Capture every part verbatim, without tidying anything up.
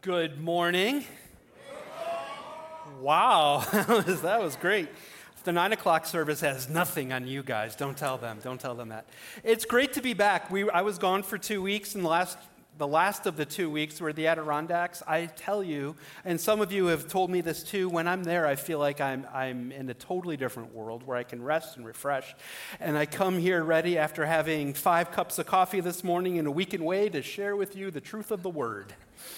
Good morning. Wow, that was great. The nine o'clock service has nothing on you guys. Don't tell them. Don't tell them that. It's great to be back. We, I was gone for two weeks, and the last, the last of the two weeks were the Adirondacks. I tell you, and some of you have told me this too, when I'm there, I feel like I'm, I'm in a totally different world where I can rest and refresh. And I come here ready after having five cups of coffee this morning in a weekend way to share with you the truth of the word.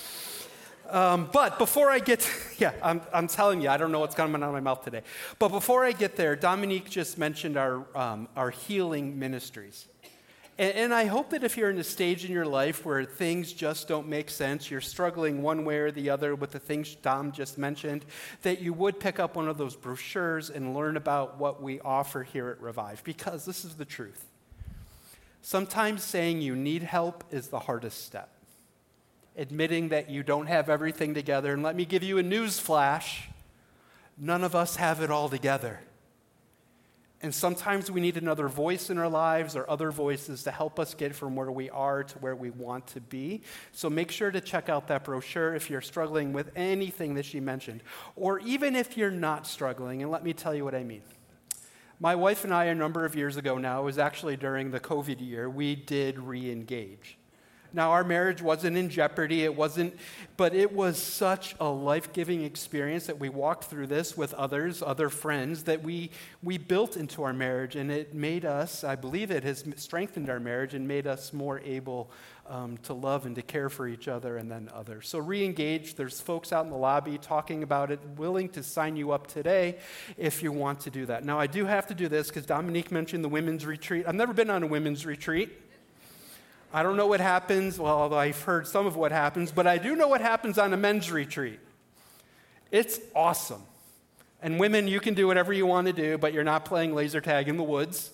Um, but before I get, yeah, I'm, I'm telling you, I don't know what's coming out of my mouth today. But before I get there, Dominique just mentioned our um, our healing ministries. And, and I hope that if you're in a stage in your life where things just don't make sense, you're struggling one way or the other with the things Dom just mentioned, that you would pick up one of those brochures and learn about what we offer here at Revive. Because this is the truth. Sometimes saying you need help is the hardest step. Admitting that you don't have everything together. And let me give you a news flash. None of us have it all together. And sometimes we need another voice in our lives or other voices to help us get from where we are to where we want to be. So make sure to check out that brochure if you're struggling with anything that she mentioned. Or even if you're not struggling, and let me tell you what I mean. My wife and I, a number of years ago now, it was actually during the COVID year, we did re-engage. Now, our marriage wasn't in jeopardy, it wasn't, but it was such a life-giving experience that we walked through this with others, other friends, that we we built into our marriage, and it made us, I believe it has strengthened our marriage and made us more able um, to love and to care for each other and then others. So re-engage, there's folks out in the lobby talking about it, willing to sign you up today if you want to do that. Now, I do have to do this because Dominique mentioned the women's retreat. I've never been on a women's retreat. I don't know what happens, well, although I've heard some of what happens, but I do know what happens on a men's retreat. It's awesome. And women, you can do whatever you want to do, but you're not playing laser tag in the woods.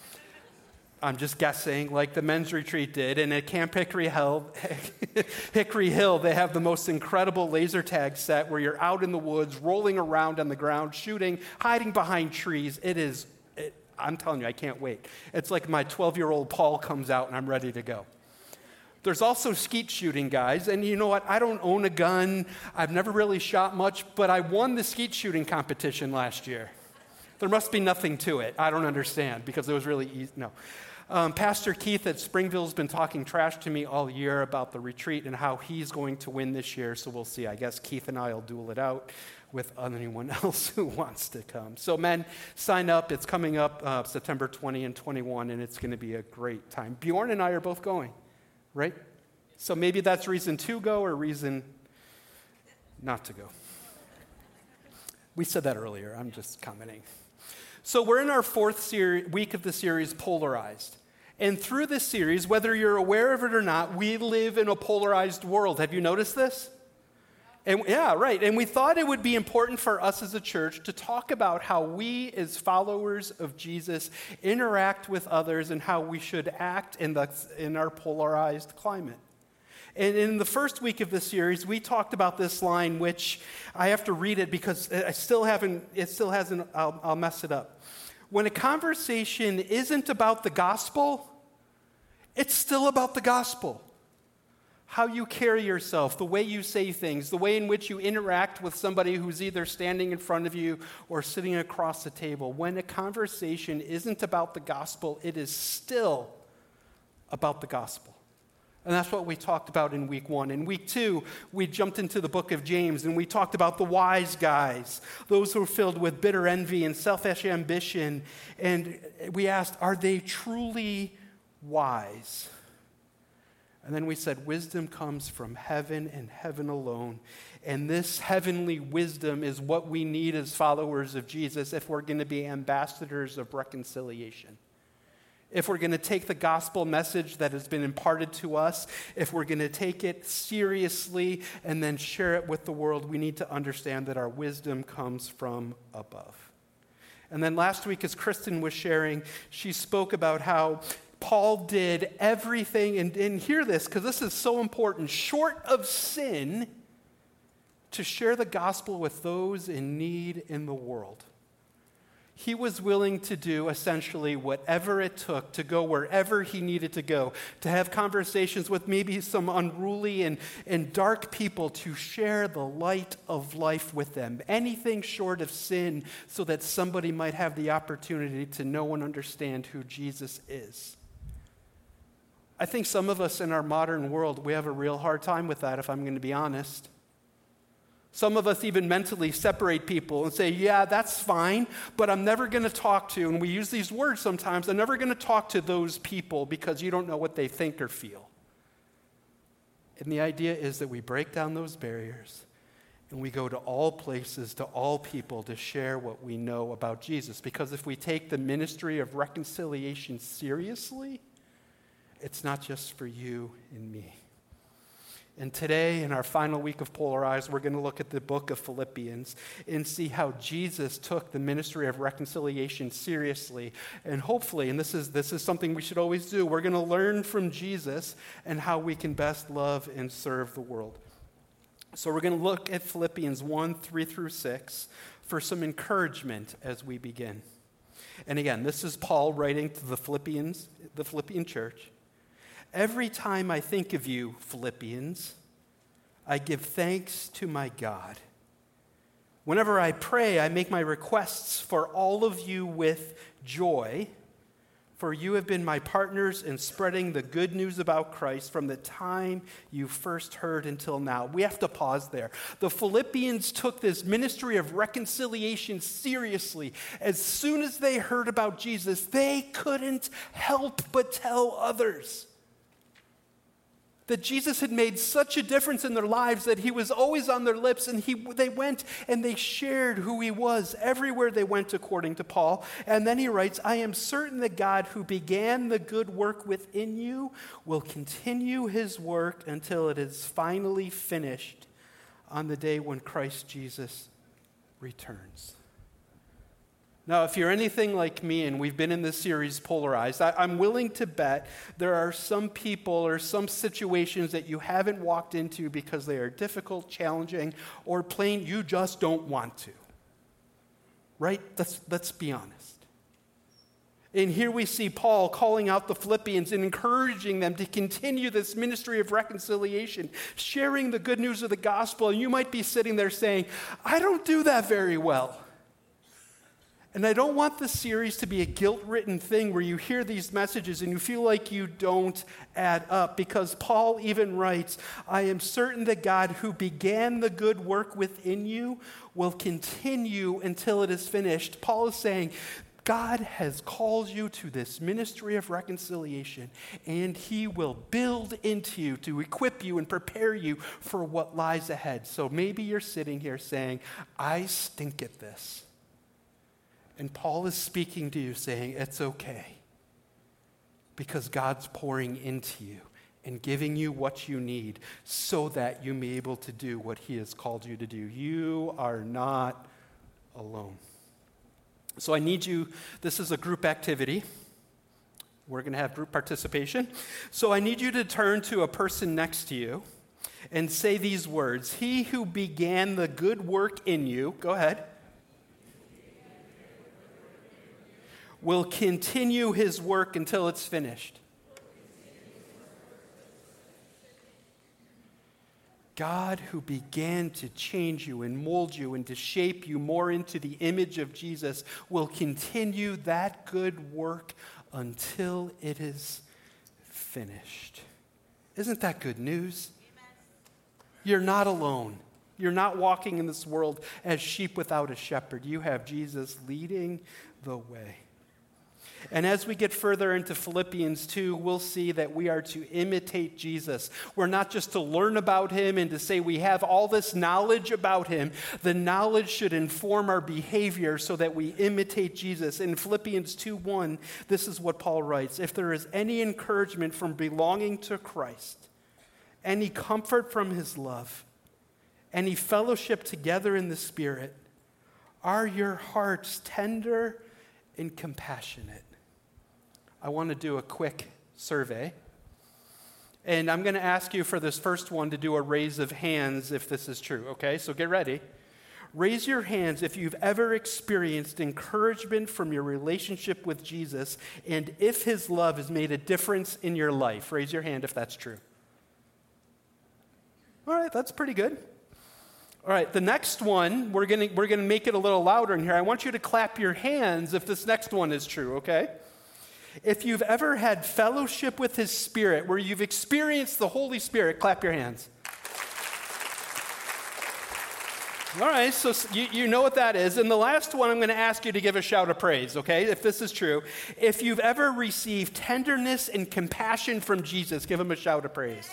I'm just guessing, like the men's retreat did. And at Camp Hickory Hill, Hickory Hill, they have the most incredible laser tag set where you're out in the woods, rolling around on the ground, shooting, hiding behind trees. It is I'm telling you, I can't wait. It's like my twelve-year-old Paul comes out and I'm ready to go. There's also skeet shooting, guys. And you know what? I don't own a gun. I've never really shot much, but I won the skeet shooting competition last year. There must be nothing to it. I don't understand because it was really easy. No. Um, Pastor Keith at Springville has been talking trash to me all year about the retreat and how he's going to win this year. So we'll see. I guess Keith and I will duel it out with anyone else who wants to come. So men, sign up. It's coming up uh, September twentieth and twenty-first, and it's going to be a great time. Bjorn and I are both going, right? So maybe that's reason to go or reason not to go. We said that earlier. I'm just commenting. So we're in our fourth seri- week of the series, Polarized. And through this series, whether you're aware of it or not, we live in a polarized world. Have you noticed this? And yeah, right. And we thought it would be important for us as a church to talk about how we as followers of Jesus interact with others and how we should act in the in our polarized climate. And in the first week of this series, we talked about this line, which I have to read it because I still haven't, it still hasn't, I'll, I'll mess it up. When a conversation isn't about the gospel, it's still about the gospel. How you carry yourself, the way you say things, the way in which you interact with somebody who's either standing in front of you or sitting across the table. When a conversation isn't about the gospel, it is still about the gospel. And that's what we talked about in week one. In week two, we jumped into the book of James, and we talked about the wise guys, those who are filled with bitter envy and selfish ambition. And we asked, are they truly wise? And then we said, wisdom comes from heaven and heaven alone. And this heavenly wisdom is what we need as followers of Jesus if we're going to be ambassadors of reconciliation. If we're going to take the gospel message that has been imparted to us, if we're going to take it seriously and then share it with the world, we need to understand that our wisdom comes from above. And then last week, as Kristen was sharing, she spoke about how Paul did everything, and, and hear this, because this is so important, short of sin, to share the gospel with those in need in the world. He was willing to do essentially whatever it took to go wherever he needed to go, to have conversations with maybe some unruly and, and dark people, to share the light of life with them. Anything short of sin, so that somebody might have the opportunity to know and understand who Jesus is. I think some of us in our modern world, we have a real hard time with that, if I'm going to be honest. Some of us even mentally separate people and say, yeah, that's fine, but I'm never going to talk to, and we use these words sometimes, I'm never going to talk to those people because you don't know what they think or feel. And the idea is that we break down those barriers and we go to all places, to all people, to share what we know about Jesus. Because if we take the ministry of reconciliation seriously, it's not just for you and me. And today, in our final week of Polarized, we're going to look at the book of Philippians and see how Jesus took the ministry of reconciliation seriously. And hopefully, and this is, this is something we should always do, we're going to learn from Jesus and how we can best love and serve the world. So we're going to look at Philippians one, three through six for some encouragement as we begin. And again, this is Paul writing to the Philippians, the Philippian church. Every time I think of you, Philippians, I give thanks to my God. Whenever I pray, I make my requests for all of you with joy, for you have been my partners in spreading the good news about Christ from the time you first heard until now. We have to pause there. The Philippians took this ministry of reconciliation seriously. As soon as they heard about Jesus, they couldn't help but tell others that Jesus had made such a difference in their lives that he was always on their lips, and he, they went and they shared who he was everywhere they went, according to Paul. And then he writes, I am certain that God, who began the good work within you, will continue his work until it is finally finished on the day when Christ Jesus returns. Now, if you're anything like me, and we've been in this series, Polarized, I, I'm willing to bet there are some people or some situations that you haven't walked into because they are difficult, challenging, or plain you just don't want to. Right? Let's, let's be honest. And here we see Paul calling out the Philippians and encouraging them to continue this ministry of reconciliation, sharing the good news of the gospel. And you might be sitting there saying, I don't do that very well. And I don't want this series to be a guilt-ridden thing where you hear these messages and you feel like you don't add up, because Paul even writes, I am certain that God, who began the good work within you, will continue until it is finished. Paul is saying, God has called you to this ministry of reconciliation, and he will build into you to equip you and prepare you for what lies ahead. So maybe you're sitting here saying, I stink at this. And Paul is speaking to you saying, it's okay, because God's pouring into you and giving you what you need so that you may be able to do what he has called you to do. You are not alone. So I need you, this is a group activity. We're going to have group participation. So I need you to turn to a person next to you and say these words. He who began the good work in you, go ahead, will continue his work until it's finished. God, who began to change you and mold you and to shape you more into the image of Jesus, will continue that good work until it is finished. Isn't that good news? Amen. You're not alone. You're not walking in this world as sheep without a shepherd. You have Jesus leading the way. And as we get further into Philippians two, we'll see that we are to imitate Jesus. We're not just to learn about him and to say we have all this knowledge about him. The knowledge should inform our behavior so that we imitate Jesus. In Philippians two one, this is what Paul writes. If there is any encouragement from belonging to Christ, any comfort from his love, any fellowship together in the Spirit, are your hearts tender and compassionate? I want to do a quick survey. And I'm going to ask you for this first one to do a raise of hands if this is true, okay? So get ready. Raise your hands if you've ever experienced encouragement from your relationship with Jesus and if his love has made a difference in your life. Raise your hand if that's true. All right, that's pretty good. All right, the next one, we're going to we're going to make it a little louder in here. I want you to clap your hands if this next one is true, okay? If you've ever had fellowship with his Spirit, where you've experienced the Holy Spirit, clap your hands. All right, so you, you know what that is. And the last one, I'm going to ask you to give a shout of praise, okay, if this is true. If you've ever received tenderness and compassion from Jesus, give him a shout of praise.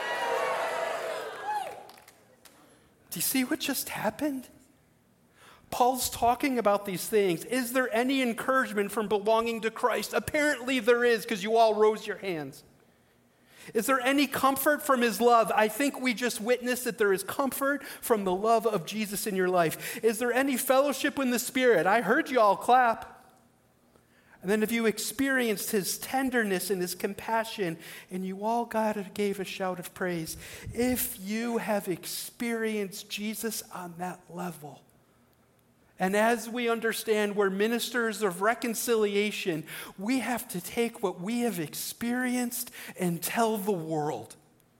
Do you see what just happened? Paul's talking about these things. Is there any encouragement from belonging to Christ? Apparently there is, because you all rose your hands. Is there any comfort from his love? I think we just witnessed that there is comfort from the love of Jesus in your life. Is there any fellowship in the Spirit? I heard you all clap. And then if you experienced his tenderness and his compassion, and you all got gave a shout of praise, if you have experienced Jesus on that level, and as we understand we're ministers of reconciliation, we have to take what we have experienced and tell the world.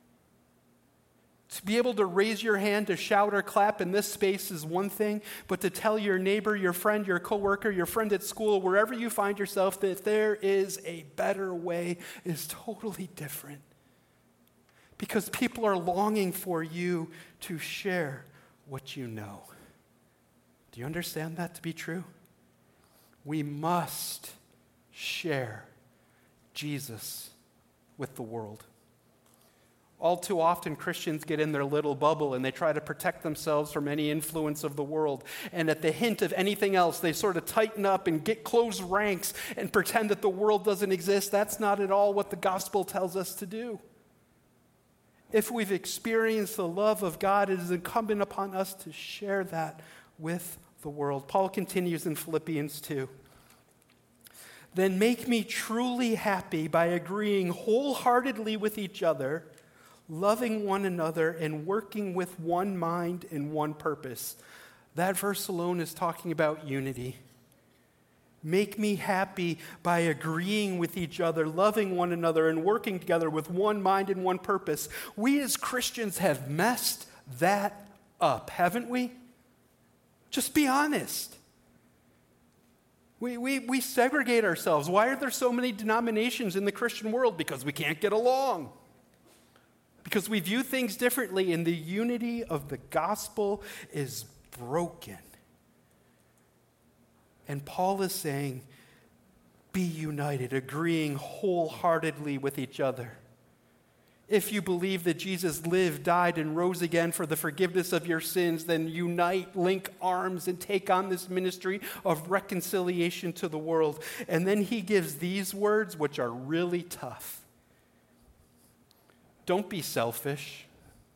To be able to raise your hand, to shout or clap in this space is one thing, but to tell your neighbor, your friend, your coworker, your friend at school, wherever you find yourself, that there is a better way is totally different. Because people are longing for you to share what you know. Do you understand that to be true? We must share Jesus with the world. All too often, Christians get in their little bubble and they try to protect themselves from any influence of the world. And at the hint of anything else, they sort of tighten up and get close ranks and pretend that the world doesn't exist. That's not at all what the gospel tells us to do. If we've experienced the love of God, it is incumbent upon us to share that with the world. Paul continues in Philippians two. Then make me truly happy by agreeing wholeheartedly with each other, loving one another, and working with one mind and one purpose. That verse alone is talking about unity. Make me happy by agreeing with each other, loving one another, and working together with one mind and one purpose. We as Christians have messed that up, haven't we? Just be honest. We, we, we segregate ourselves. Why are there so many denominations in the Christian world? Because we can't get along. Because we view things differently, and the unity of the gospel is broken. And Paul is saying, be united, agreeing wholeheartedly with each other. If you believe that Jesus lived, died, and rose again for the forgiveness of your sins, then unite, link arms, and take on this ministry of reconciliation to the world. And then he gives these words, which are really tough. Don't be selfish.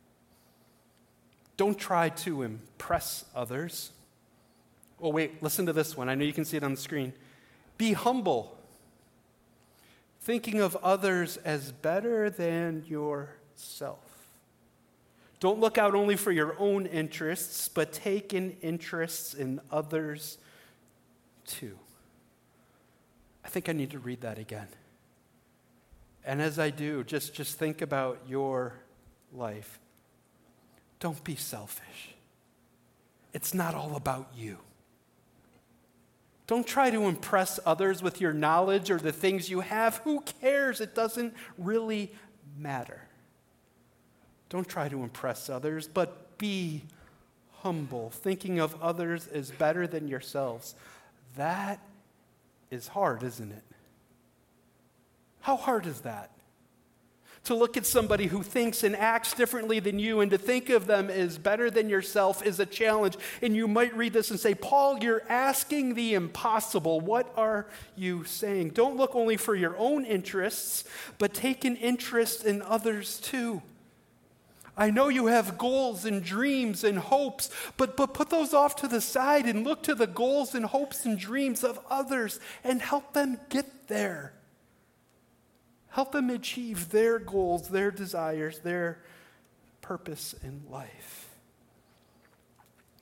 Don't try to impress others. Oh, wait, listen to this one. I know you can see it on the screen. Be humble, thinking of others as better than yourself. Don't look out only for your own interests, but take in interests in others too. I think I need to read that again. And as I do, just, just think about your life. Don't be selfish. It's not all about you. Don't try to impress others with your knowledge or the things you have. Who cares? It doesn't really matter. Don't try to impress others, but be humble, thinking of others as better than yourselves. That is hard, isn't it? How hard is that? To look at somebody who thinks and acts differently than you and to think of them as better than yourself is a challenge. And you might read this and say, Paul, you're asking the impossible. What are you saying? Don't look only for your own interests, but take an interest in others too. I know you have goals and dreams and hopes, but, but put those off to the side and look to the goals and hopes and dreams of others and help them get there. Help them achieve their goals, their desires, their purpose in life.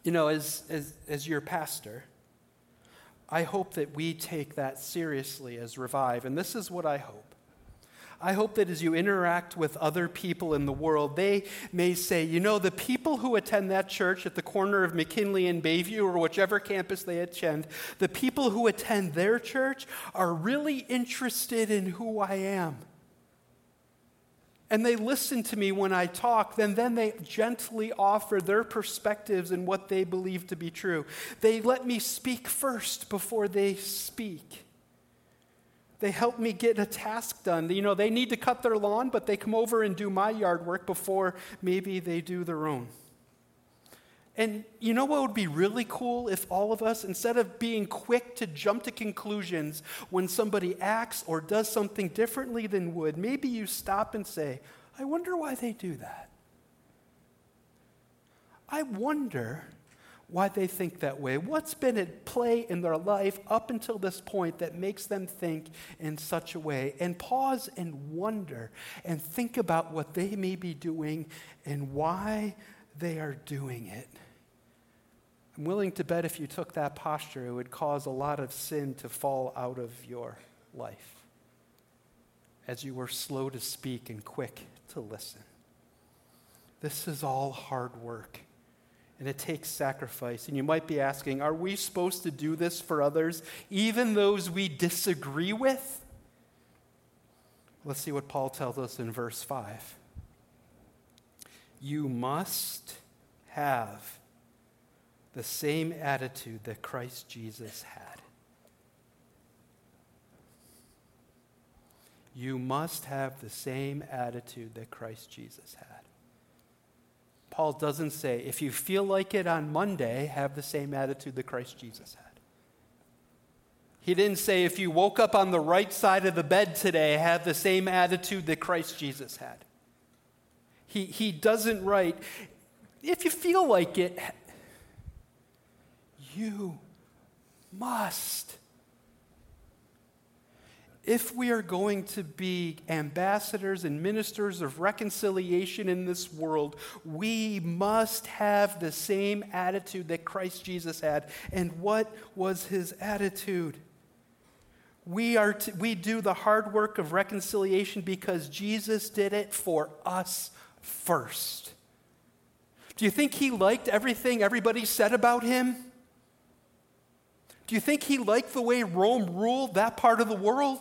You know, as, as, as your pastor, I hope that we take that seriously as Revive. And this is what I hope. I hope that as you interact with other people in the world, they may say, you know, the people who attend that church at the corner of McKinley and Bayview or whichever campus they attend, the people who attend their church are really interested in who I am. And they listen to me when I talk, then, then they gently offer their perspectives and what they believe to be true. They let me speak first before they speak. They help me get a task done. You know, they need to cut their lawn, but they come over and do my yard work before maybe they do their own. And you know what would be really cool if all of us, instead of being quick to jump to conclusions when somebody acts or does something differently than would, maybe you stop and say, I wonder why they do that. I wonder why they think that way. What's been at play in their life up until this point that makes them think in such a way? And pause and wonder and think about what they may be doing and why they are doing it. I'm willing to bet if you took that posture, it would cause a lot of sin to fall out of your life as you were slow to speak and quick to listen. This is all hard work. And it takes sacrifice. And you might be asking, are we supposed to do this for others, even those we disagree with? Let's see what Paul tells us in verse five. You must have the same attitude that Christ Jesus had. You must have the same attitude that Christ Jesus had. Paul doesn't say, if you feel like it on Monday, have the same attitude that Christ Jesus had. He didn't say, if you woke up on the right side of the bed today, have the same attitude that Christ Jesus had. He, he doesn't write, if you feel like it, you must. If we are going to be ambassadors and ministers of reconciliation in this world, we must have the same attitude that Christ Jesus had. And what was his attitude? We are to, we do the hard work of reconciliation because Jesus did it for us first. Do you think he liked everything everybody said about him? Do you think he liked the way Rome ruled that part of the world?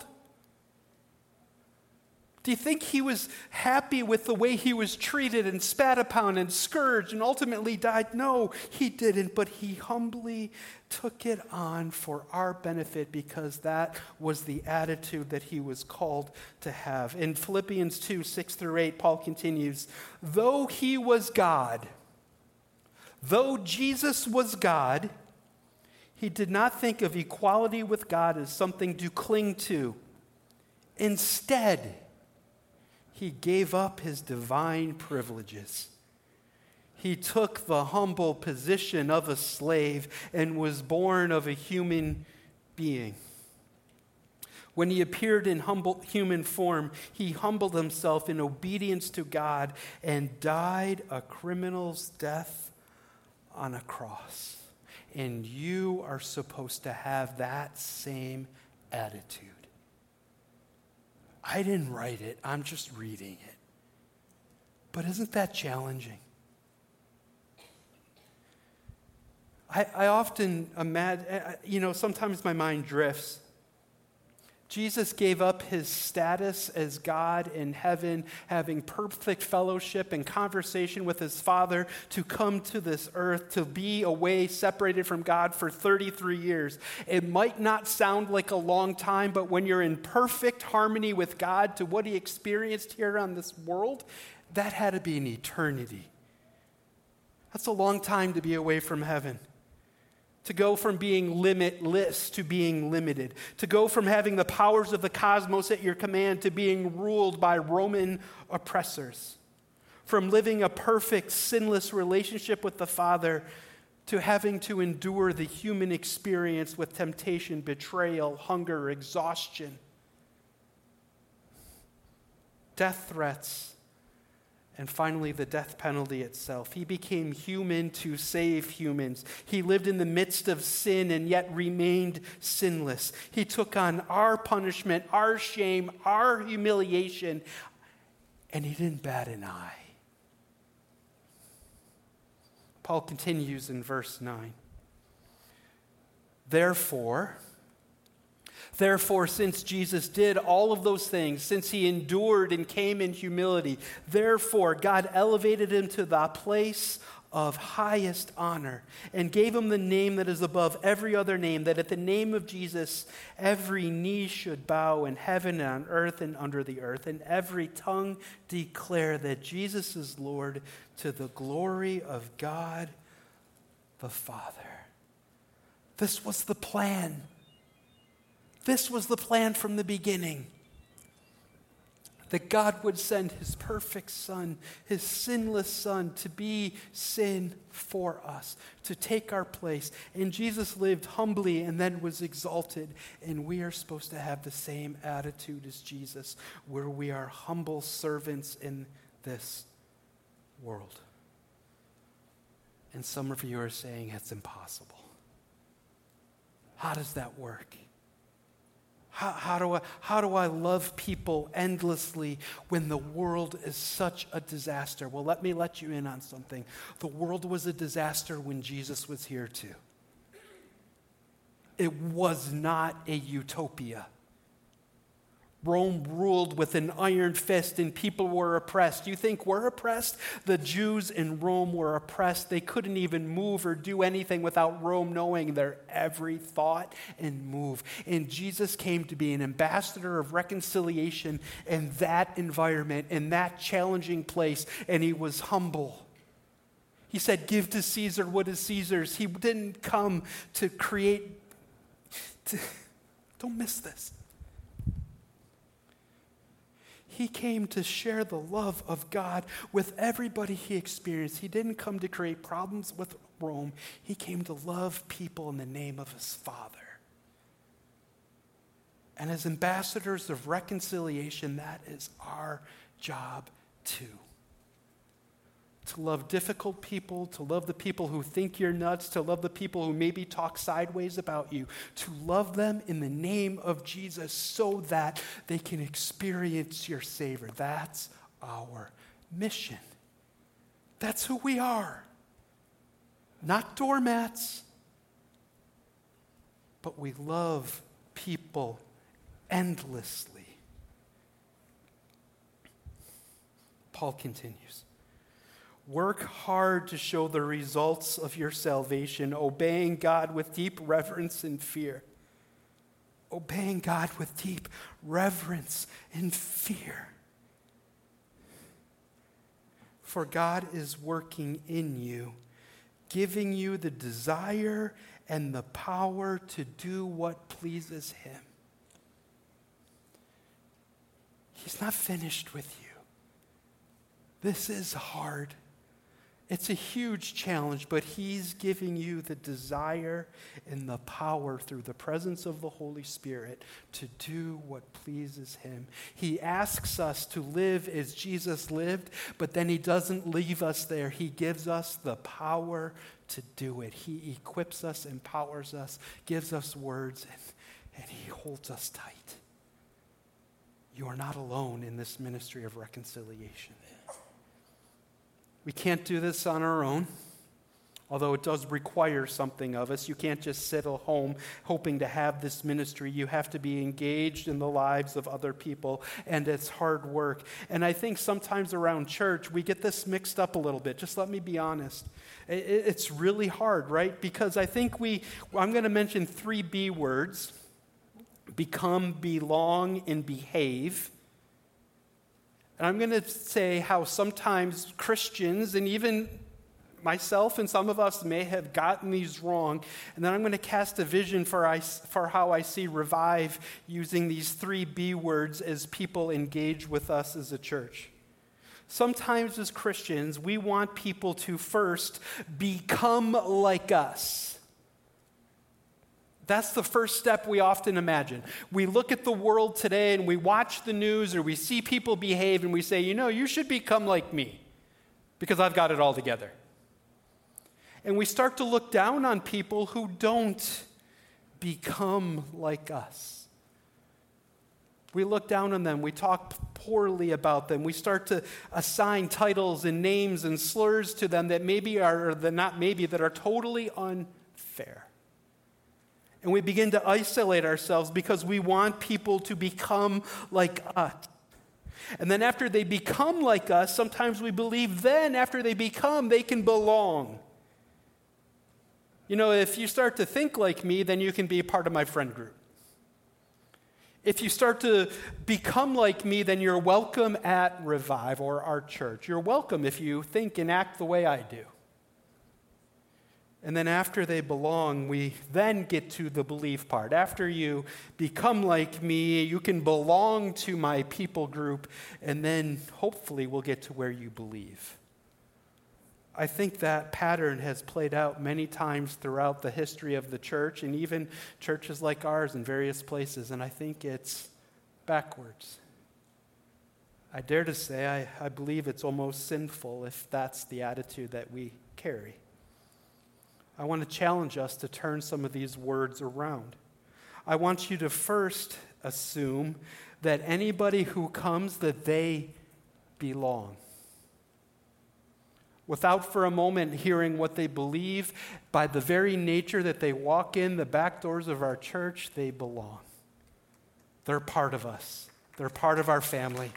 Do you think he was happy with the way he was treated and spat upon and scourged and ultimately died? No, he didn't, but he humbly took it on for our benefit because that was the attitude that he was called to have. In Philippians two, six through eight, Paul continues, though he was God, though Jesus was God, he did not think of equality with God as something to cling to. Instead, he gave up his divine privileges. He took the humble position of a slave and was born of a human being. When he appeared in humble human form, he humbled himself in obedience to God and died a criminal's death on a cross. And you are supposed to have that same attitude. I didn't write it, I'm just reading it. But isn't that challenging? I, I often imagine, you know, sometimes my mind drifts. Jesus gave up his status as God in heaven, having perfect fellowship and conversation with his Father, to come to this earth, to be away, separated from God for thirty-three years. It might not sound like a long time, but when you're in perfect harmony with God to what he experienced here on this world, that had to be an eternity. That's a long time to be away from heaven. To go from being limitless to being limited. To go from having the powers of the cosmos at your command to being ruled by Roman oppressors. From living a perfect, sinless relationship with the Father to having to endure the human experience with temptation, betrayal, hunger, exhaustion, death threats, And finally, the death penalty itself. He became human to save humans. He lived in the midst of sin and yet remained sinless. He took on our punishment, our shame, our humiliation, and he didn't bat an eye. Paul continues in verse nine. Therefore, Therefore, since Jesus did all of those things, since he endured and came in humility, therefore God elevated him to the place of highest honor and gave him the name that is above every other name, that at the name of Jesus every knee should bow in heaven and on earth and under the earth, and every tongue declare that Jesus is Lord, to the glory of God the Father. This was the plan. This was the plan from the beginning, that God would send his perfect Son, his sinless Son, to be sin for us, to take our place. And Jesus lived humbly and then was exalted. And we are supposed to have the same attitude as Jesus, where we are humble servants in this world. And some of you are saying it's impossible. How does that work? How, how, do I, how do I love people endlessly when the world is such a disaster? Well, let me let you in on something. The world was a disaster when Jesus was here too. It was not a utopia. Rome ruled with an iron fist and people were oppressed. You think we're oppressed? The Jews in Rome were oppressed. They couldn't even move or do anything without Rome knowing their every thought and move. And Jesus came to be an ambassador of reconciliation in that environment, in that challenging place, and he was humble. He said, give to Caesar what is Caesar's. He didn't come to create, to, don't miss this. He came to share the love of God with everybody he experienced. He didn't come to create problems with Rome. He came to love people in the name of his Father. And as ambassadors of reconciliation, that is our job too. To love difficult people, to love the people who think you're nuts, to love the people who maybe talk sideways about you, to love them in the name of Jesus so that they can experience your Savior. That's our mission. That's who we are. Not doormats, but we love people endlessly. Paul continues. Work hard to show the results of your salvation, obeying God with deep reverence and fear. Obeying God with deep reverence and fear. For God is working in you, giving you the desire and the power to do what pleases him. He's not finished with you. This is hard. It's a huge challenge, but he's giving you the desire and the power through the presence of the Holy Spirit to do what pleases him. He asks us to live as Jesus lived, but then he doesn't leave us there. He gives us the power to do it. He equips us, empowers us, gives us words, and, and he holds us tight. You are not alone in this ministry of reconciliation. We can't do this on our own, although it does require something of us. You can't just sit at home hoping to have this ministry. You have to be engaged in the lives of other people, and it's hard work. And I think sometimes around church, we get this mixed up a little bit. Just let me be honest. It's really hard, right? Because I think we, I'm going to mention three B words: become, belong, and behave. And I'm going to say how sometimes Christians, and even myself and some of us, may have gotten these wrong. And then I'm going to cast a vision for, I, for how I see Revive using these three B words as people engage with us as a church. Sometimes as Christians, we want people to first become like us. That's the first step we often imagine. We look at the world today and we watch the news or we see people behave and we say, you know, you should become like me. because I've got it all together. And we start to look down on people who don't become like us. We look down on them. We talk poorly about them. We start to assign titles and names and slurs to them that maybe are, or that not maybe, that are totally unfair. And we begin to isolate ourselves because we want people to become like us. And then after they become like us, sometimes we believe then after they become, they can belong. You know, if you start to think like me, then you can be part of my friend group. If you start to become like me, then you're welcome at Revive or our church. You're welcome if you think and act the way I do. And then after they belong, we then get to the believe part. After you become like me, you can belong to my people group, and then hopefully we'll get to where you believe. I think that pattern has played out many times throughout the history of the church, and even churches like ours in various places, and I think it's backwards. I dare to say I, I believe it's almost sinful if that's the attitude that we carry. I want to challenge us to turn some of these words around. I want you to first assume that anybody who comes, that they belong. Without for a moment hearing what they believe, by the very nature that they walk in the back doors of our church, they belong. They're part of us. They're part of our family.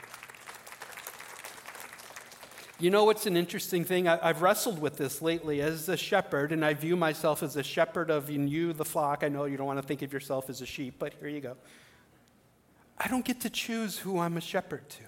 You know what's an interesting thing? I, I've wrestled with this lately as a shepherd, and I view myself as a shepherd of you, the flock. I know you don't want to think of yourself as a sheep, but here you go. I don't get to choose who I'm a shepherd to.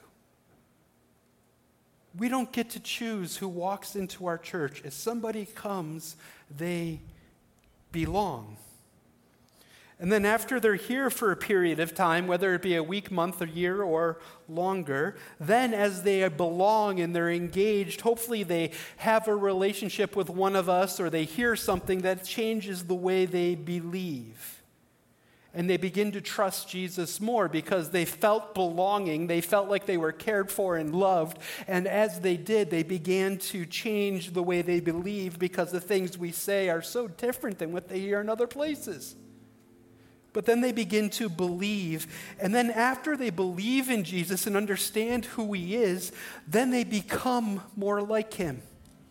We don't get to choose who walks into our church. If somebody comes, they belong. And then after they're here for a period of time, whether it be a week, month, a year, or longer, then as they belong and they're engaged, hopefully they have a relationship with one of us, or they hear something that changes the way they believe. And they begin to trust Jesus more because they felt belonging. They felt like they were cared for and loved. And as they did, they began to change the way they believe because the things we say are so different than what they hear in other places. But then they begin to believe. And then after they believe in Jesus and understand who he is, then they become more like him.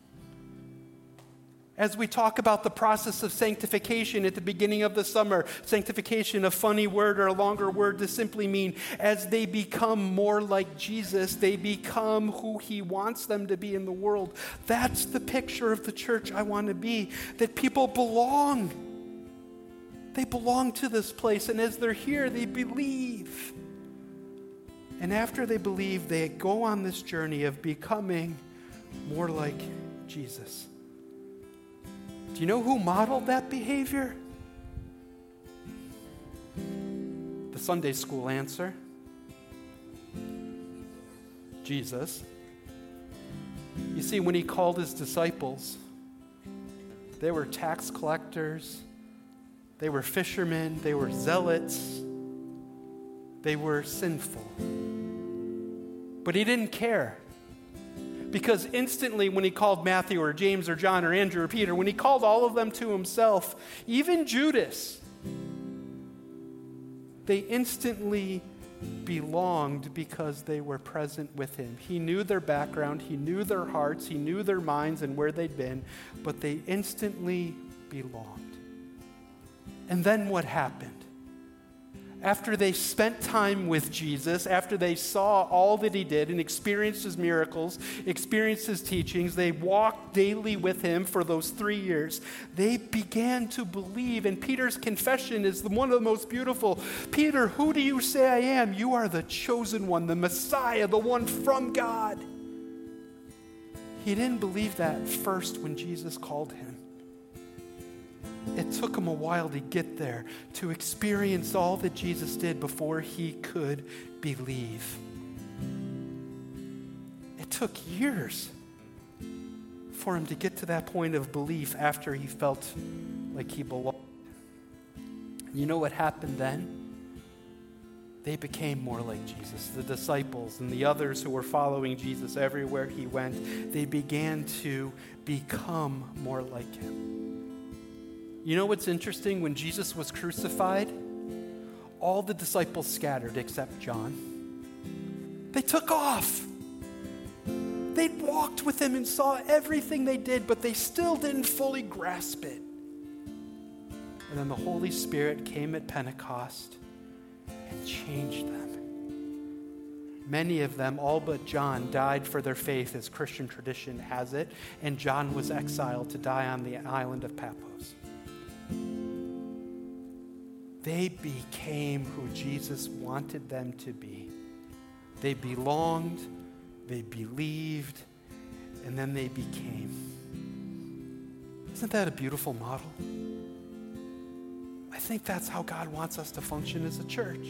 As we talk about the process of sanctification at the beginning of the summer, sanctification, a funny word or a longer word to simply mean as they become more like Jesus, they become who he wants them to be in the world. That's the picture of the church I want to be, that people belong. They belong to this place, and as they're here, they believe. And after they believe, they go on this journey of becoming more like Jesus. Do you know who modeled that behavior? The Sunday school answer. Jesus. You see, when he called his disciples, they were tax collectors, they were fishermen, they were zealots, they were sinful. But he didn't care. Because instantly when he called Matthew or James or John or Andrew or Peter, when he called all of them to himself, even Judas, they instantly belonged because they were present with him. He knew their background, he knew their hearts, he knew their minds and where they'd been, but they instantly belonged. And then what happened? After they spent time with Jesus, after they saw all that he did and experienced his miracles, experienced his teachings, they walked daily with him for those three years. They began to believe, and Peter's confession is one of the most beautiful. Peter, who do you say I am? You are the chosen one, the Messiah, the one from God. He didn't believe that first when Jesus called him. It took him a while to get there, to experience all that Jesus did before he could believe. It took years for him to get to that point of belief after he felt like he belonged. You know what happened then? they became more like Jesus. The disciples and the others who were following Jesus everywhere he went, they began to become more like him. You know what's interesting? When Jesus was crucified, all the disciples scattered except John. They took off. They walked with him and saw everything they did, but they still didn't fully grasp it. And then the Holy Spirit came at Pentecost and changed them. Many of them, all but John, died for their faith, as Christian tradition has it, and John was exiled to die on the island of Paphos. They became who Jesus wanted them to be. They belonged, they believed, and then they became. Isn't that a beautiful model? I think that's how God wants us to function as a church.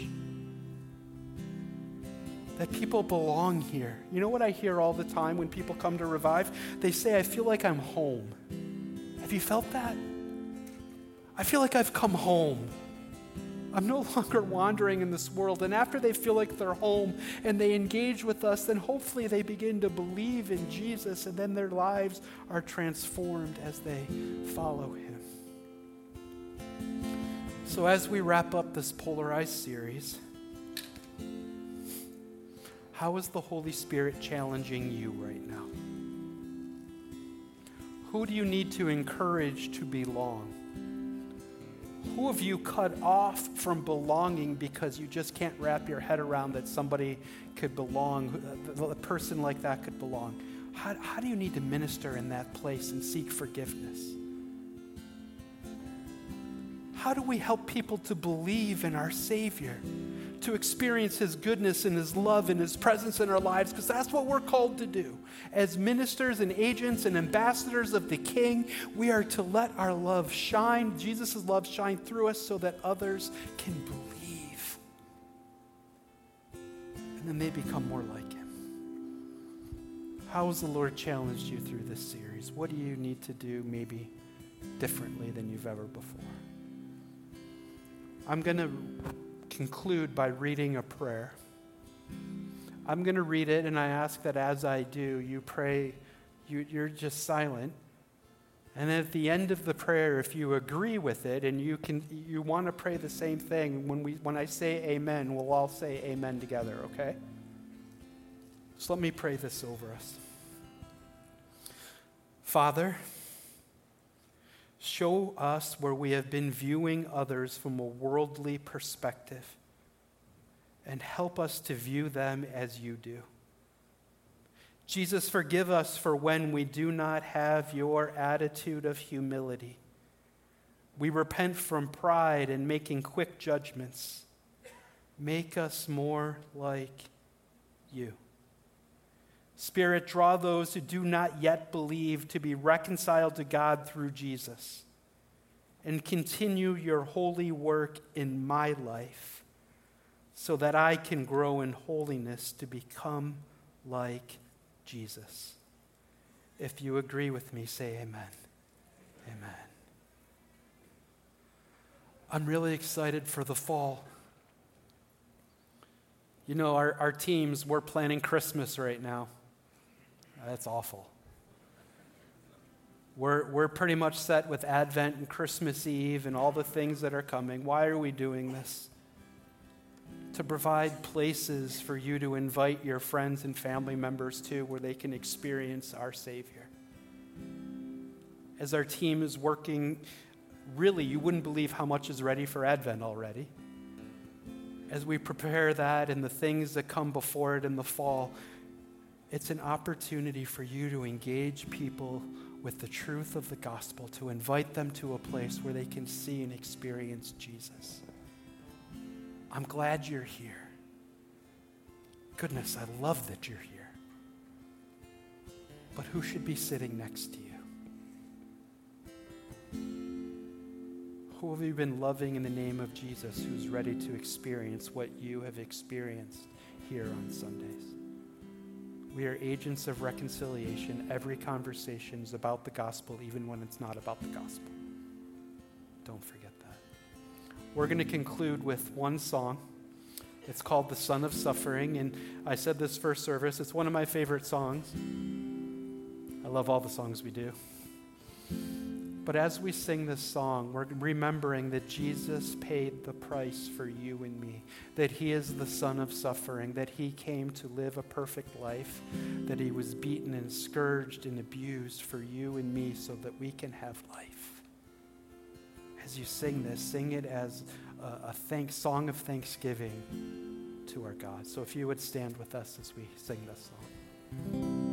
That people belong here. You know what I hear all the time when people come to Revive? They say, I feel like I'm home. Have you felt that? I feel like I've come home. I'm no longer wandering in this world. And after they feel like they're home and they engage with us, then hopefully they begin to believe in Jesus, and then their lives are transformed as they follow him. So as we wrap up this Polarized series, how is the Holy Spirit challenging you right now? Who do you need to encourage to belong? Who have you cut off from belonging because you just can't wrap your head around that somebody could belong, a person like that could belong? How, how do you need to minister in that place and seek forgiveness? How do we help people to believe in our Savior, to experience his goodness and his love and his presence in our lives? Because that's what we're called to do. As ministers and agents and ambassadors of the King, we are to let our love shine, Jesus' love shine through us so that others can believe. And then they become more like him. How has the Lord challenged you through this series? What do you need to do maybe differently than you've ever before? I'm going to conclude by reading a prayer. I'm going to read it, and I ask that as I do, you pray, you, you're just silent. And at the end of the prayer, if you agree with it and you can, you want to pray the same thing, when we, when I say amen, we'll all say amen together, okay? So let me pray this over us. Father, show us where we have been viewing others from a worldly perspective, and help us to view them as you do. Jesus, forgive us for when we do not have your attitude of humility. We repent from pride and making quick judgments. Make us more like you. Spirit, draw those who do not yet believe to be reconciled to God through Jesus, and continue your holy work in my life so that I can grow in holiness to become like Jesus. If you agree with me, say amen. Amen. I'm really excited for the fall. You know, our, our teams, we're planning Christmas right now. That's awful. We're, we're pretty much set with Advent and Christmas Eve and all the things that are coming. Why are we doing this? To provide places for you to invite your friends and family members to, where they can experience our Savior. As our team is working, really, you wouldn't believe how much is ready for Advent already. As we prepare that and the things that come before it in the fall, it's an opportunity for you to engage people with the truth of the gospel, to invite them to a place where they can see and experience Jesus. I'm glad you're here. Goodness, I love that you're here. But who should be sitting next to you? Who have you been loving in the name of Jesus, who's ready to experience what you have experienced here on Sundays? We are agents of reconciliation. Every conversation is about the gospel, even when it's not about the gospel. Don't forget that. We're going to conclude with one song. It's called The Son of Suffering, and I said this first service. It's one of my favorite songs. I love all the songs we do. But as we sing this song, we're remembering that Jesus paid the price for you and me, that he is the Son of Suffering, that he came to live a perfect life, that he was beaten and scourged and abused for you and me so that we can have life. As you sing this, sing it as a, a thank, song of thanksgiving to our God. So if you would stand with us as we sing this song.